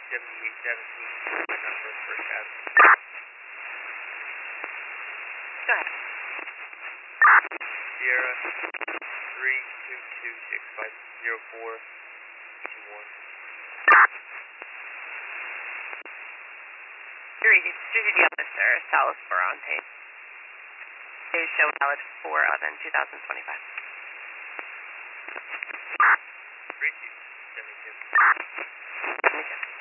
7817, number First Avenue. Go ahead. Sierra 322650421. Duty Officer Salas Ferrante. Days show valid 4/11/2025. Great, 72. 72.